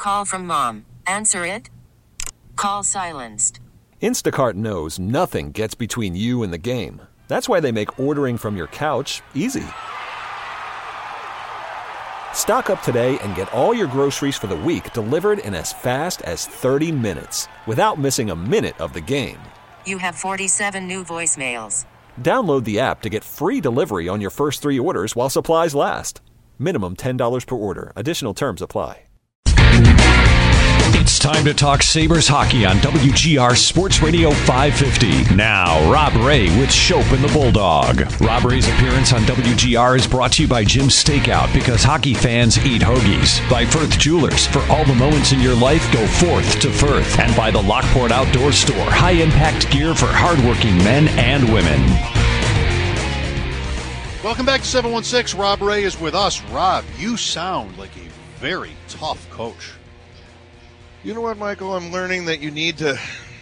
Call from mom. Answer it. Call silenced. Instacart knows nothing gets between you and the game. That's why they make ordering from your couch easy. Stock up today and get all your groceries for the week delivered in as fast as 30 minutes without missing a minute of the game. You have 47 new voicemails. Download the app to get free delivery on your first 3 orders while supplies last. Minimum $10 per order. Additional terms apply. It's time to talk Sabres hockey on WGR Sports Radio 550. Now, Rob Ray with Schopp and the Bulldog. Rob Ray's appearance on WGR is brought to you by Jim's Steakout, because hockey fans eat hoagies. By Firth Jewelers. For all the moments in your life, go forth to Firth. And by the Lockport Outdoor Store. High-impact gear for hardworking men and women. Welcome back to 716. Rob Ray is with us. Rob, you sound like a very tough coach. You know what, Michael? I'm learning that you need to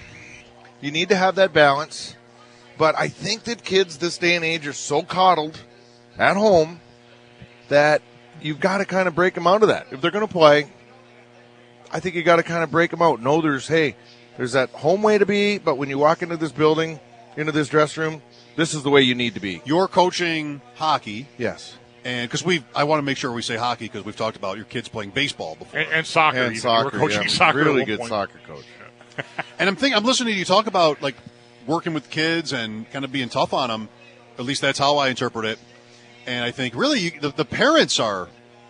have that balance. But I think that kids this day and age are so coddled at home that you've got to kind of break them out of that. If they're going to play, I think you got to kind of break them out. Know there's that home way to be, but when you walk into this building, into this dressing room, this is the way you need to be. You're coaching hockey. Yes. And because I want to make sure we say hockey, because we've talked about your kids playing baseball before. And soccer. And soccer, you were coaching yeah. soccer. Really good soccer coach. And I'm listening to you talk about, like, working with kids and kind of being tough on them. At least that's how I interpret it. And I think really the parents are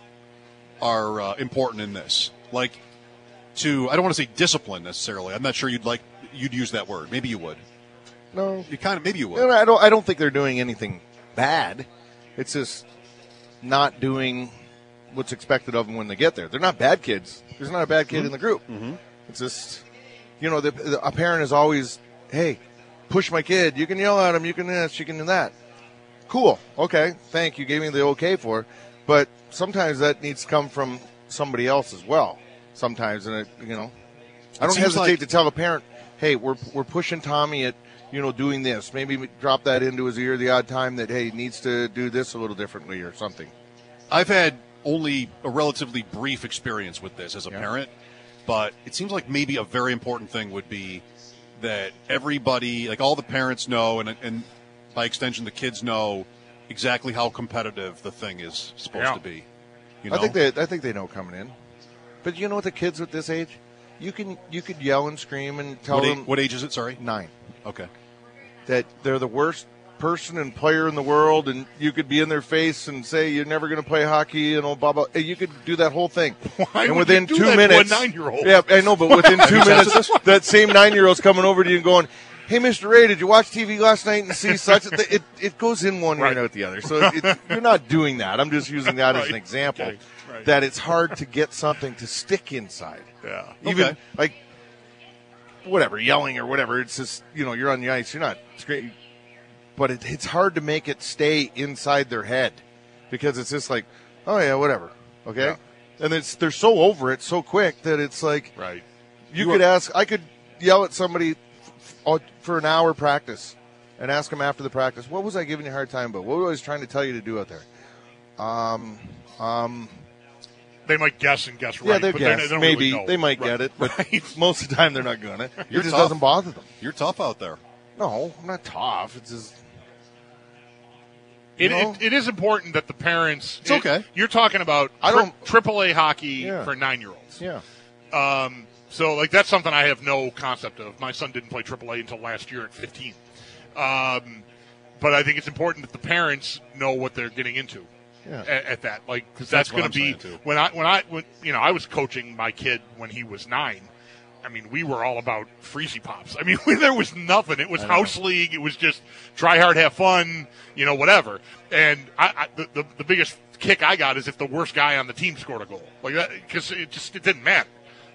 important in this. Like, I don't want to say discipline necessarily. I'm not sure you'd use that word. Maybe you would. No. Maybe you would. No, I don't think they're doing anything bad. It's just not doing what's expected of them when they get there. They're not bad kids. There's not a bad kid in the group. Mm-hmm. It's just, a parent is always, hey, push my kid. You can yell at him. You can this. You can do that. Cool. Okay. Thank you. Gave me the okay for it. But sometimes that needs to come from somebody else as well. Sometimes, and I don't hesitate to tell a parent, hey, we're pushing Tommy at, doing this. Maybe drop that into his ear the odd time that, hey, he needs to do this a little differently or something. I've had only a relatively brief experience with this as a parent, but it seems like maybe a very important thing would be that everybody, like all the parents know, and by extension the kids know exactly how competitive the thing is supposed to be. I think they know coming in. But you know what, the kids at this age, you could yell and scream and tell them. What age is it? Sorry, 9. Okay. That they're the worst person and player in the world, and you could be in their face and say you're never going to play hockey and blah blah. You could do that whole thing. Why and would within you do 2 that minutes, to a 9-year-old? Yeah, I know, but within 2 minutes, that same 9-year-old's coming over to you and going, "Hey, Mr. Ray, did you watch TV last night and see such?" It goes in one ear and out the other. So you're not doing that. I'm just using that as an example. Okay. Right. That it's hard to get something to stick inside. Yeah. Even like whatever, yelling or whatever. It's just, you're on the ice. You're not screaming. But it's hard to make it stay inside their head because it's just like, oh, yeah, whatever. Okay? Yeah. And they're so over it so quick that it's like, right. I could yell at somebody for an hour practice and ask them after the practice, what was I giving you a hard time about? What was I always trying to tell you to do out there? They might guess and guess right. Yeah, they guess. They don't Maybe really know. they might get it, but most of the time they're not going to. It just tough. doesn't bother them. You're tough out there. No, I'm not tough. It's just... It is important that the parents... It's okay. You're talking about AAA hockey for 9-year-olds. Yeah. So, like, that's something I have no concept of. My son didn't play AAA until last year at 15. But I think it's important that the parents know what they're getting into at that. Like, because that's going to be... When I was coaching my kid when he was 9, I mean, we were all about Freezy Pops. I mean, there was nothing. It was house league. It was just try hard, have fun, whatever. And the biggest kick I got is if the worst guy on the team scored a goal. Like that, because it didn't matter,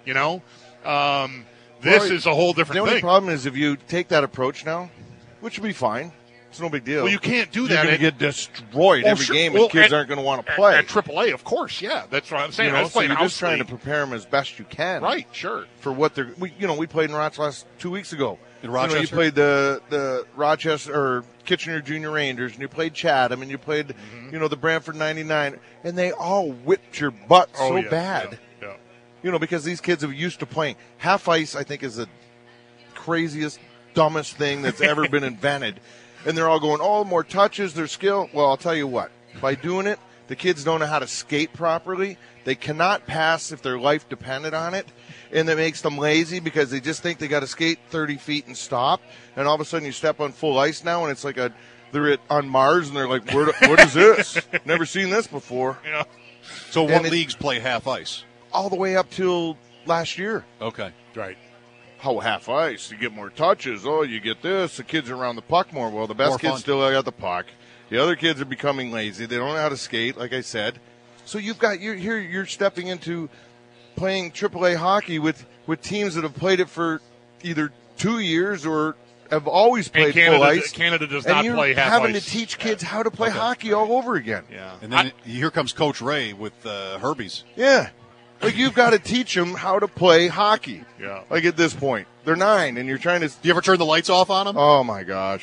This is a whole different thing. The only problem is if you take that approach now, which would be fine. It's no big deal. Well, you can't do that. You're going to get destroyed every game, and kids aren't going to want to play. At AAA, of course, yeah. That's what I'm saying. I was playing you're house just trying league. to prepare them as best you can. Right, sure. For what they're, we played in Rochester 2 weeks ago. In Rochester? You played the Rochester or Kitchener Junior Rangers, and you played Chatham, and you played, the Brantford 99, and they all whipped your butt so bad. Yeah. because these kids are used to playing. Half ice, I think, is the craziest, dumbest thing that's ever been invented. And they're all going, oh, more touches, their skill. Well, I'll tell you what. By doing it, the kids don't know how to skate properly. They cannot pass if their life depended on it. And that makes them lazy because they just think they got to skate 30 feet and stop. And all of a sudden you step on full ice now, and it's like they're on Mars, and they're like, what is this? Never seen this before. Yeah. So what leagues play half ice? All the way up till last year. Okay. Right. How half ice? You get more touches. Oh, you get this. The kids are around the puck more. Well, the best kids still got the puck. The other kids are becoming lazy. They don't know how to skate, like I said. So you're stepping into playing AAA hockey with teams that have played it for either 2 years or have always played full ice. Canada does not play half ice. And you're having to teach kids how to play hockey all over again. Yeah. And then here comes Coach Ray with Herbies. Yeah. Like, you've got to teach them how to play hockey. Yeah. Like, at this point. They're 9, and you're trying to... Do you ever turn the lights off on them? Oh, my gosh.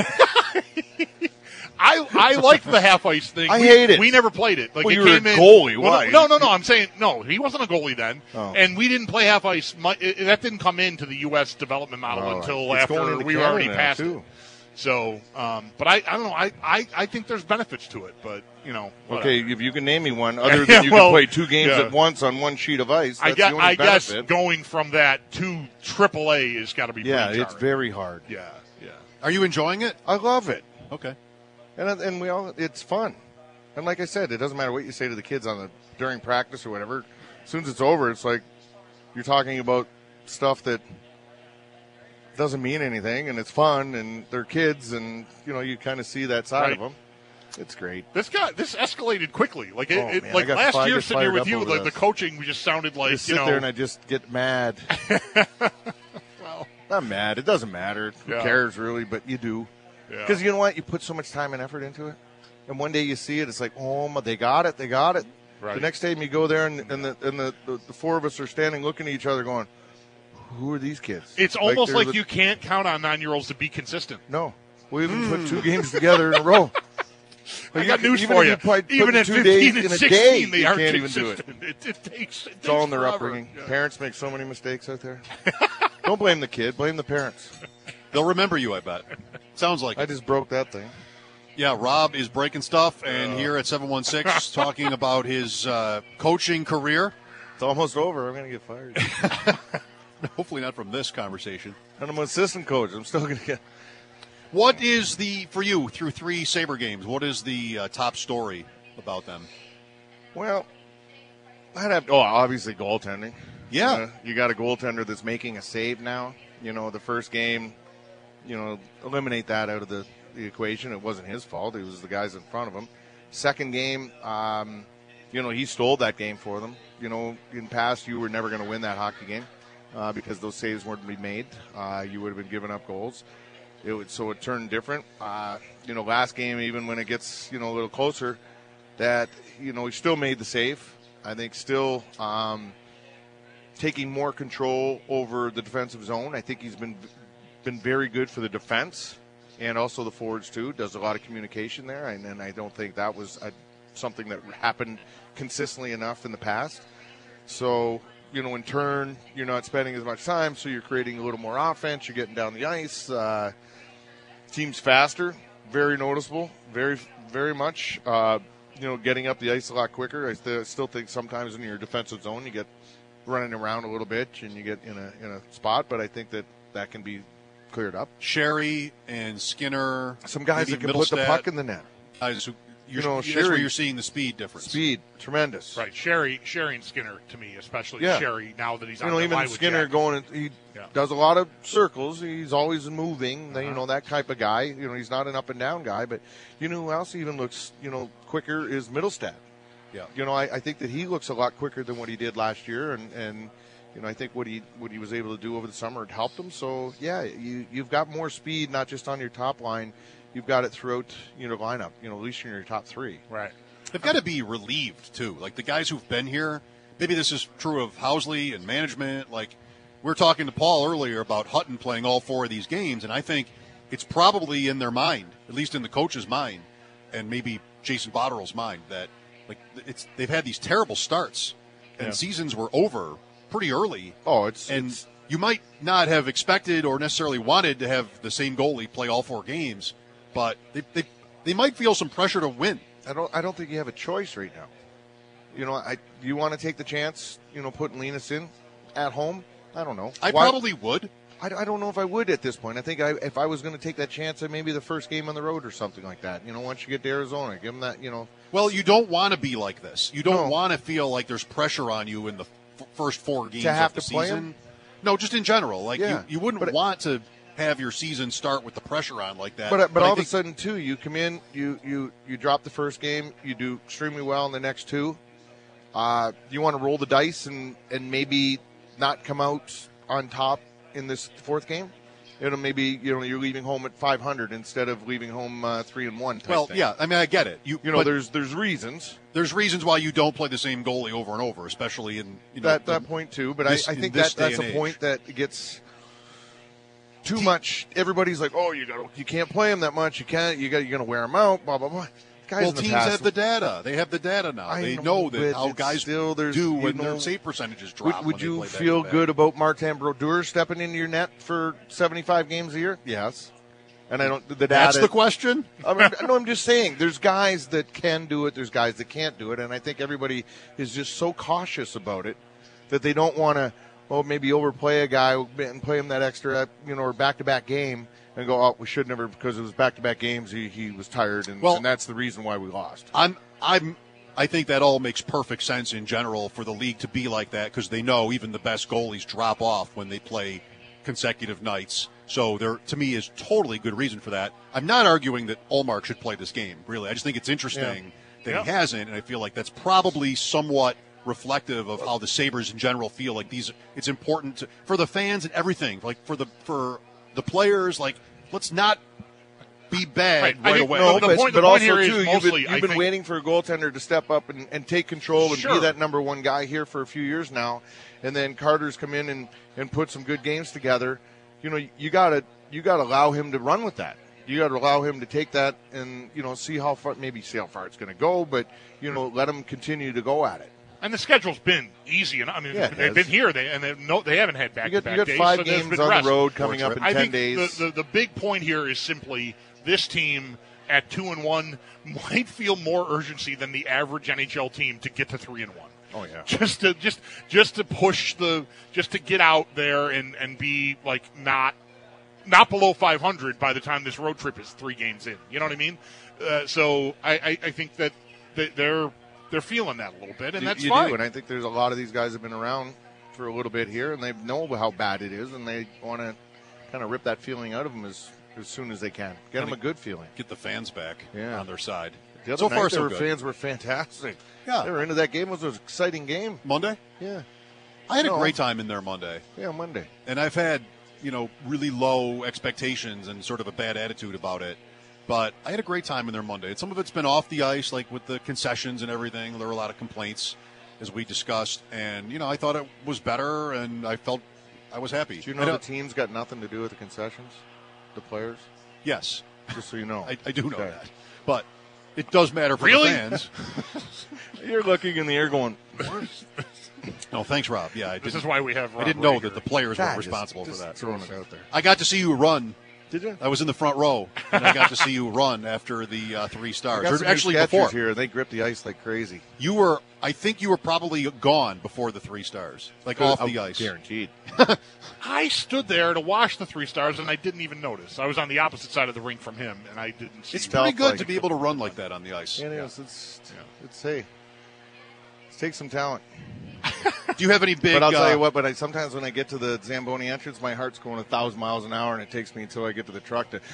I liked the half ice thing. I hate it. We never played it. Like, well, it you were came a in, goalie. Why? No. I'm saying, no, he wasn't a goalie then. Oh. And we didn't play half ice. That didn't come into the U.S. development model until after we were already past it. So, but I don't know. I think there's benefits to it, but, whatever. Okay, if you can name me one, other than you can play 2 games at once on one sheet of ice, that's the only I guess benefit. going from that to AAA has got to be pretty jarring. It's very hard. Yeah. Are you enjoying it? I love it. Okay. And it's fun. And like I said, it doesn't matter what you say to the kids during practice or whatever. As soon as it's over, it's like you're talking about stuff that doesn't mean anything, and it's fun, and they're kids, and you kind of see that side of them. It's great. This escalated quickly. Like man, like last year, sitting here with you, the coaching we just sounded like sit there and I just get mad. Well, not mad. It doesn't matter. Who cares really? But you do, because you know what? You put so much time and effort into it, and one day you see it. It's like, oh, they got it. They got it. Right. The next day you go there, and the 4 of us are standing looking at each other, going, "Who are these kids?" It's almost like you can't count on 9-year-olds to be consistent. No, we even put 2 games together in a row. I got news for you. Even at 15 and 16, they aren't can't consistent. Even do it. It takes it's all in their forever. upbringing. Yeah. Parents make so many mistakes out there. Don't blame the kid. Blame the parents. They'll remember you, I bet. Sounds like I just broke that thing. Yeah, Rob is breaking stuff, and here at 716 talking about his coaching career. It's almost over. I'm going to get fired. Hopefully not from this conversation. And I'm an assistant coach. I'm still going to get... What is for you, through 3 Sabre games, what is the top story about them? Well, obviously goaltending. Yeah. You got a goaltender that's making a save now. The first game, eliminate that out of the equation. It wasn't his fault. It was the guys in front of him. Second game, he stole that game for them. In the past, you were never going to win that hockey game because those saves weren't being made. You would have been giving up goals. So it turned different. Last game, even when it gets, a little closer, that, he still made the save. I think still taking more control over the defensive zone. I think he's been very good for the defense and also the forwards too. Does a lot of communication there, and I don't think that was something that happened consistently enough in the past. So, in turn, you're not spending as much time, so you're creating a little more offense. You're getting down the ice. Team's faster, very noticeable, very, very much. Getting up the ice a lot quicker. I still think sometimes in your defensive zone you get running around a little bit and you get in a spot, but I think that can be cleared up. Sherry and Skinner. Some guys that can put the puck in the net. That's Sherry, where you're seeing the speed difference. Speed, tremendous. Right, Sherry and Skinner to me, especially Sherry. Now that he's on the even line Skinner with he does a lot of circles. He's always moving. That type of guy. He's not an up and down guy, but who else even looks quicker is Middlestad. Yeah. I think that he looks a lot quicker than what he did last year, and I think what he was able to do over the summer had helped him. So you've got more speed, not just on your top line. You've got it throughout lineup. At least in your top 3. Right. They've got to be relieved too. Like the guys who've been here. Maybe this is true of Housley and management. Like we were talking to Paul earlier about Hutton playing all 4 of these games, and I think it's probably in their mind, at least in the coach's mind, and maybe Jason Botterill's mind, that they've had these terrible starts, and seasons were over pretty early. Oh, you might not have expected or necessarily wanted to have the same goalie play all 4 games, but they might feel some pressure to win. I don't think you have a choice right now. You want to take the chance, putting Linus in at home? I don't know. I probably would. I don't know if I would at this point. I think if I was going to take that chance at maybe the first game on the road or something like that. Once you get to Arizona, give them that, Well, you don't want to be like this. You don't want to feel like there's pressure on you in the first 4 games to have of the to play season. Him? No, just in general. Like you wouldn't want to have your season start with the pressure on like that. But all of a sudden, too, you come in, you drop the first game, you do extremely well in the next 2. You want to roll the dice and maybe not come out on top in this 4th game? Maybe you're leaving home at 500 instead of leaving home 3-1. Well, thing. yeah, I mean I get it. There's reasons. There's reasons why you don't play the same goalie over and over, especially in that point too. But I think that's a point that gets too much. Everybody's like, oh, you can't play him that much. You're going to wear him out. Blah blah blah. Guys teams have the data. They have the data now. They know that how guys do when their save percentages drop. Would you feel good about Martin Brodeur stepping into your net for 75 games a year? Yes. And I don't. The data. That's the question. I'm just saying. There's guys that can do it. There's guys that can't do it. And I think everybody is just so cautious about it that they don't want to, maybe overplay a guy and play him that extra, or back-to-back game. And go, we should never, because it was back-to-back games. He was tired, and that's the reason why we lost. I think that all makes perfect sense in general for the league to be like that because they know even the best goalies drop off when they play consecutive nights. So there, to me, is totally good reason for that. I'm not arguing that Ullmark should play this game. Really, I just think it's interesting that he hasn't, and I feel like that's probably somewhat reflective of how the Sabres in general feel. Like it's important for the fans and everything. Like for the players, like, let's not be bad right away. No, the point also, here is too, mostly, you've been waiting for a goaltender to step up and take control and be that number 1 guy here for a few years now. And then Carter's come in and put some good games together. You gotta allow him to run with that. You got to allow him to take that and, see how far it's going to go, but, let him continue to go at it. And the schedule's been easy. And they've been here. They haven't had back-to-back days. You got 5 games on the road coming up in 10 days. I think the big point here is simply this team at 2-1 might feel more urgency than the average NHL team to get to 3-1. Oh yeah. Just to push just to get out there and be like not below 500 by the time this road trip is 3 games in. You know what I mean? So I think that they're feeling that a little bit, and that's fine. And I think there's a lot of these guys have been around for a little bit here, and they know how bad it is, and they want to kind of rip that feeling out of them as soon as they can. Get them a good feeling. Get the fans back on their side. The other night, their fans were fantastic. Yeah. They were into that game. It was an exciting game. Monday? Yeah. I had a great time in there Monday. Yeah, Monday. And I've had, really low expectations and sort of a bad attitude about it. But I had a great time in there Monday. And some of it's been off the ice, like with the concessions and everything. There were a lot of complaints, as we discussed. And, I thought it was better, and I felt I was happy. Do you know the team's got nothing to do with the concessions? The players? Yes. Just so you know. I do know that. But it does matter for the fans. You're looking in the air going, no, thanks, Rob. Yeah, this is why we have Rob I didn't know that the players were responsible for that. Throwing it out there. I got to see you run. Did you? I was in the front row, and I got to see you run after the 3 stars. Or actually, before here, they gripped the ice like crazy. I think you were probably gone before the 3 stars, like off the ice. Guaranteed. I stood there to watch the 3 stars, and I didn't even notice. I was on the opposite side of the rink from him, and I didn't see. It's pretty good to be able to run like that on the ice. It is. It takes some talent. Do you have any big? But I'll tell you what. But sometimes when I get to the Zamboni entrance, my heart's going 1,000 miles an hour, and it takes me until I get to the truck to.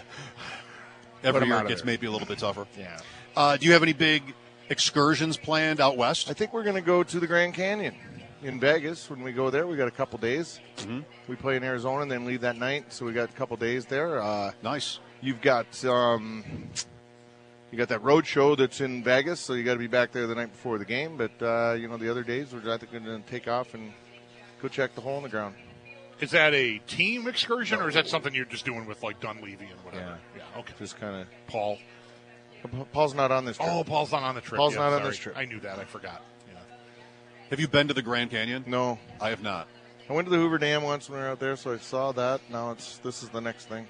Every year it gets maybe a little bit tougher. Yeah. Do you have any big excursions planned out west? I think we're going to go to the Grand Canyon in Vegas. When we go there, we got a couple days. Mm-hmm. We play in Arizona and then leave that night, so we got a couple days there. Nice. You've got you got that road show that's in Vegas, so you got to be back there the night before the game. But the other days, we're I think going to take off and go check the hole in the ground. Is that a team excursion, or is that something you're just doing with like Dunleavy and whatever? Yeah. Okay. Just kind of Paul. Paul's not on this trip. Oh, Paul's not on the trip. Paul's not on this trip. I knew that. I forgot. Have you been to the Grand Canyon? No. I have not. I went to the Hoover Dam once when we were out there, so I saw that. Now this is the next thing.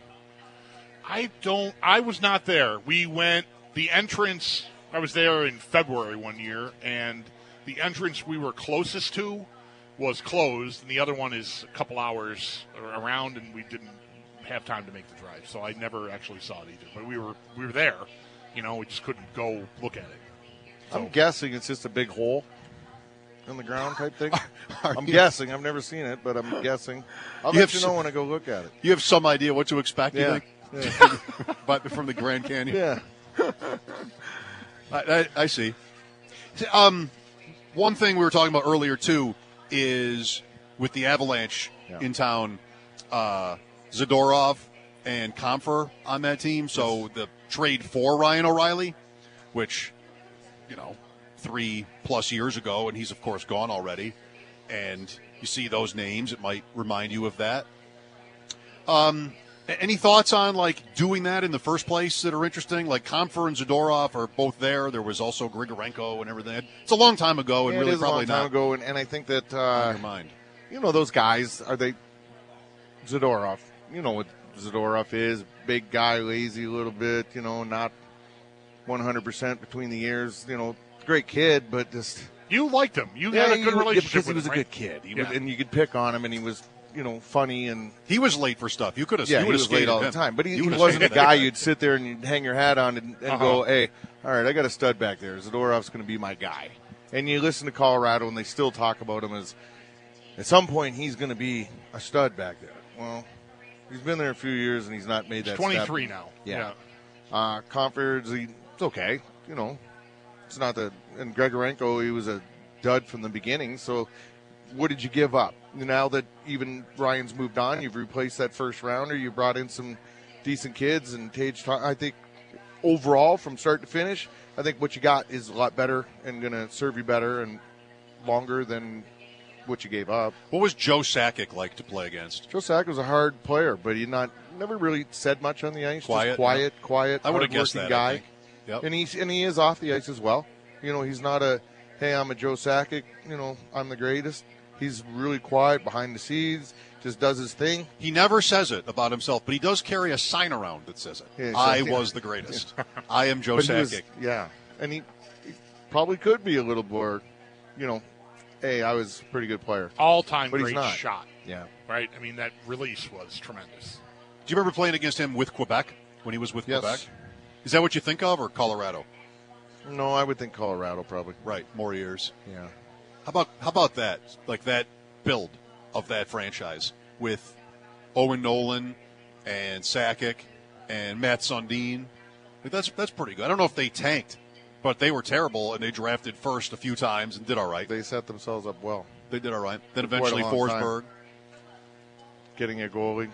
I was not there. We went, the entrance, I was there in February one year, and the entrance we were closest to was closed, and the other one is a couple hours around, and we didn't have time to make the drive, so I never actually saw it either. But we were there, we just couldn't go look at it. So. I'm guessing it's just a big hole in the ground type thing. I'm guessing. I've never seen it, but I'm guessing. I'll let you know when I go look at it. You have some idea what to expect, you think? Yeah. But from the Grand Canyon? Yeah. I see. One thing we were talking about earlier, too, is with the Avalanche in town, Zadorov and Comfer on that team. So the trade for Ryan O'Reilly, which, 3+ years ago, and he's, of course, gone already. And you see those names, it might remind you of that. Any thoughts on, doing that in the first place that are interesting? Like, Comfer and Zadorov are both there. There was also Grigorenko and everything. It's a long time ago, and really probably not. It is a long time ago, and I think that, on your mind. Those guys, are they Zadorov? You know what Zadorov is. Big guy, lazy a little bit, not 100% between the ears. Great kid, but just... You liked him. You had a good relationship because with him, he was a good kid. And you could pick on him, and he was... funny, and he was late for stuff. You could have, he was late all the time. But he wasn't a guy you'd sit there and you'd hang your hat on and go, "Hey, all right, I got a stud back there. Zadorov's going to be my guy." And you listen to Colorado, and they still talk about him as at some point he's going to be a stud back there. Well, he's been there a few years, and he's not made that. He's 23 step. now. Yeah. Comfort, it's okay. It's not the and Grigorenko, he was a dud from the beginning. So, what did you give up? Now that even Ryan's moved on, you've replaced that first rounder, you brought in some decent kids, and Tage, I think overall from start to finish, I think what you got is a lot better and going to serve you better and longer than what you gave up. What was Joe Sakic like to play against? Joe Sakic was a hard player, but he never really said much on the ice. Quiet. Quiet. I would have guessed that guy. I think. Yep. And he is off the ice as well. He's not hey, I'm a Joe Sakic, I'm the greatest. He's really quiet behind the scenes, just does his thing. He never says it about himself, but he does carry a sign around that says it. Yeah, I was the greatest. I am Joe Sakic. And he probably could be a little more, hey, I was a pretty good player. All-time but great he's not. shot. Yeah. Right? I mean, that release was tremendous. Do you remember playing against him with Quebec, when he was with Quebec? Is that what you think of, or Colorado? No, I would think Colorado probably. Right, more years. Yeah. How about that? Like that build of that franchise with Owen Nolan and Sakic and Matt Sundin. That's pretty good. I don't know if they tanked, but they were terrible, and they drafted first a few times and did all right. They set themselves up well. They did all right. Then eventually Forsberg. Getting a goalie.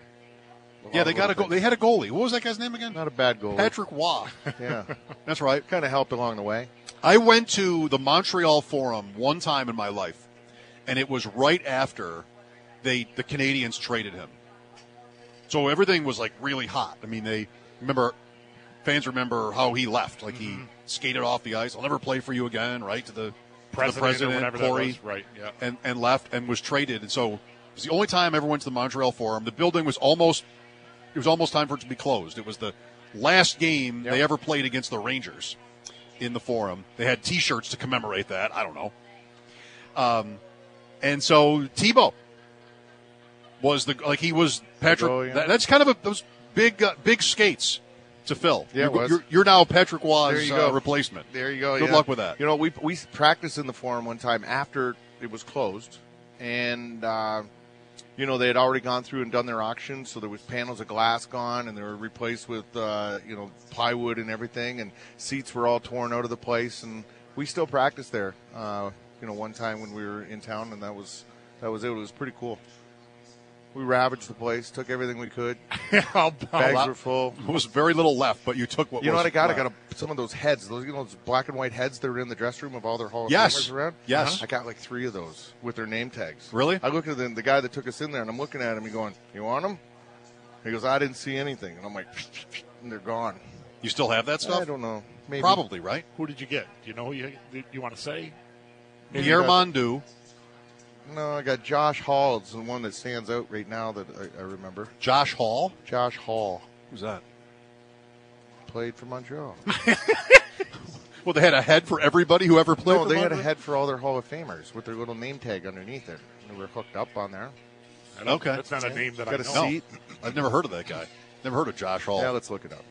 Yeah, they got a goal. They had a goalie. What was that guy's name again? Not a bad goalie. Patrick Waugh. Yeah. That's right. Kind of helped along the way. I went to the Montreal Forum one time in my life, and it was right after the Canadians traded him. So everything was really hot. I mean, fans remember how he left. He skated off the ice. I'll never play for you again, right? To the president, Corey, right? Yeah. And left and was traded. And so it was the only time I ever went to the Montreal Forum. The building was almost time for it to be closed. It was the last game they ever played against the Rangers in the Forum. They had T-shirts to commemorate that. I don't know. And so Thibault was he was Patrick. That's kind of those big skates to fill. Yeah, you're now Patrick Waugh's replacement. There you go. Good luck with that. We practiced in the Forum one time after it was closed, and they had already gone through and done their auction, so there was panels of glass gone, and they were replaced with plywood and everything, and seats were all torn out of the place, and we still practiced there. One time when we were in town, and that was it. It was pretty cool. We ravaged the place, took everything we could. Bags were full. There was very little left, but you took what was. You know what I got? Left. I got some of those heads. Those black and white heads that were in the dress room of all their Hall of Famers around. Yes. I got 3 of those with their name tags. Really? I looked at the guy that took us in there, and I'm looking at him. He's going, "You want them?" He goes, "I didn't see anything." And I'm like, and they're gone. You still have that stuff? I don't know. Maybe. Probably, right? Who did you get? Do you know who you want to say? Pierre Mondu. No, I got Josh Hall. It's the one that stands out right now that I remember. Josh Hall? Josh Hall. Who's that? Played for Montreal. Well, they had a head for everybody who ever played for they had Montreal? a head for all their Hall of Famers with their little name tag underneath it. They were hooked up on there. Okay. That's not a name that Got I a know. seat. I've never heard of that guy. Never heard of Josh Hall. Yeah, let's look it up.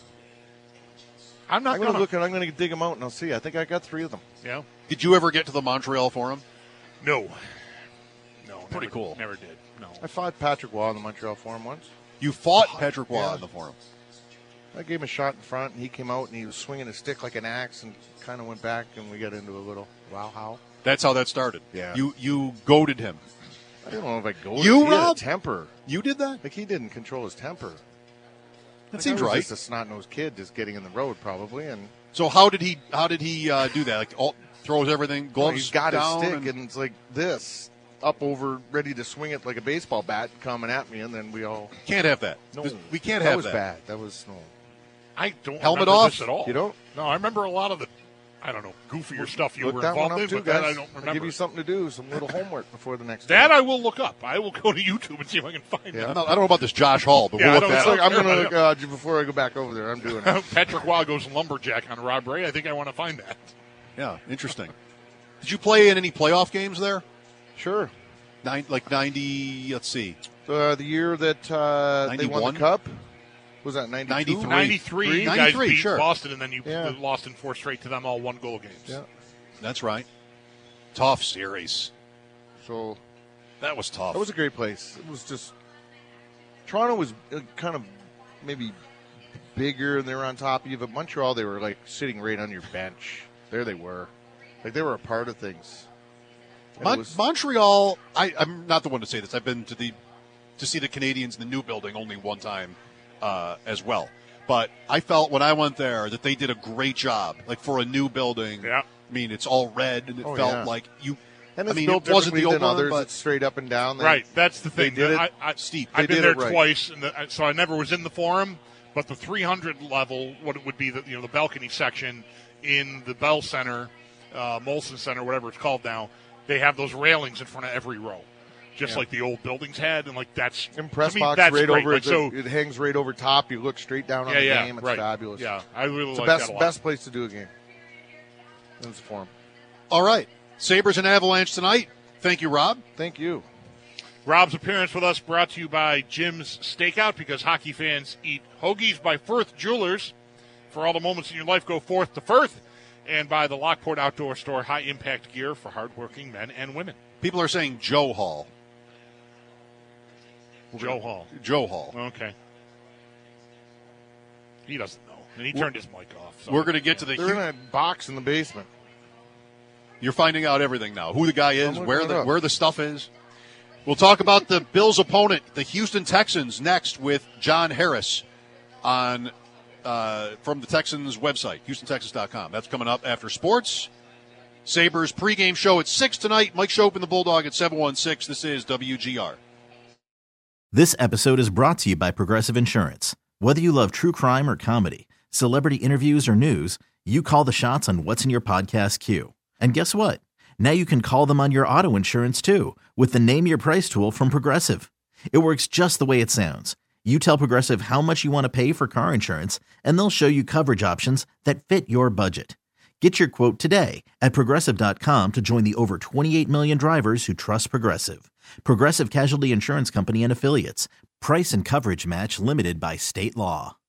I'm not I'm going to look and I'm going to dig them out and I'll see. I think I got 3 of them. Yeah. Did you ever get to the Montreal Forum? No. Pretty never, cool. Never did. No. I fought Patrick Waugh in the Montreal Forum once. You fought Patrick Waugh Yeah. in the Forum. I gave him a shot in front, and he came out, and he was swinging a stick like an axe, and kind of went back, and we got into a little wow-how. That's how that started. Yeah. You goaded him. I don't know if I go. You, he had a Rob? temper. You did that? Like, he didn't control his temper. That Like, seems I was right. just a snot-nosed kid just getting in the road, probably, and So how did he do that? Like throws everything, gloves he's got down, his stick, and it's like this, up over, ready to swing it like a baseball bat coming at me, and then we all... can't have that. No, We can't have was that. bad. That was... No. I don't Helmet remember off? this at all. You don't? No, I remember a lot of the, I don't know, goofier stuff you Look were that one involved up in, too, but that guys. I don't remember. I'll give you something to do, some little homework before the next That day. I will look up. I will go to YouTube and see if I can find Yeah. it. I don't know about this Josh Hall, but Yeah, we'll I look don't that know. up. I'm going I to look, before I go back over there, I'm doing it. Patrick Waugh goes lumberjack on Rob Ray. I think I want to find that. Yeah, interesting. Did you play in any playoff games there? Sure. 90, let's see. The year that they won 91? the Cup, was that 92? 93. 93, you guys 93, beat sure. Boston, and then you Yeah. lost in 4 straight to them, all 1-goal games. Yeah. That's right. Tough series. So That was tough. that was a great place. It was just Toronto was kind of maybe bigger and they were on top of you, but Montreal, they were like sitting right on your bench. There they were. Like they were a part of things. And it was- Montreal, I'm not the one to say this. I've been to see the Canadiens in the new building only one time as well. But I felt when I went there that they did a great job. Like for a new building, Yeah. I mean, it's all red, and it Oh, felt yeah. like you. and I it's mean, built it wasn't the differently old than one, others. but It's straight up and down. Right, that's the They thing. did it steep. I've They been did there it right. twice, so I never was in the Forum. But the 300 level, what it would be, the balcony section in the Bell Center, Molson Center, whatever it's called now, they have those railings in front of every row, just like the old buildings had, and like that's Impress to me, box that's right great. over Like, so, it hangs right over top. You look straight down on the game. It's right. fabulous. Yeah, I really It's the like that a lot. best place to do a game. It's the Forum. All right, Sabres and Avalanche tonight. Thank you, Rob. Thank you. Rob's appearance with us brought to you by Jim's Steakout, because hockey fans eat hoagies, by Firth Jewelers. For all the moments in your life, go forth to Firth. And by the Lockport Outdoor Store, high-impact gear for hardworking men and women. People are saying Joe Hall. Joe Hall. Joe Hall. Okay. He doesn't know. And he turned his mic off. So. We're going to get to the. They're in a box in the basement. You're finding out everything now. Who the guy is, I'm where looking it up. where the stuff is. We'll talk about the Bills' opponent, the Houston Texans, next with John Harris on from the Texans website, HoustonTexans.com. That's coming up after sports. Sabres pregame show at 6 tonight. Mike Shope and the Bulldog at 716. This is WGR. This episode is brought to you by Progressive Insurance. Whether you love true crime or comedy, celebrity interviews or news, you call the shots on what's in your podcast queue. And guess what? Now you can call them on your auto insurance too with the Name Your Price tool from Progressive. It works just the way it sounds. You tell Progressive how much you want to pay for car insurance, and they'll show you coverage options that fit your budget. Get your quote today at Progressive.com to join the over 28 million drivers who trust Progressive. Progressive Casualty Insurance Company and Affiliates. Price and coverage match limited by state law.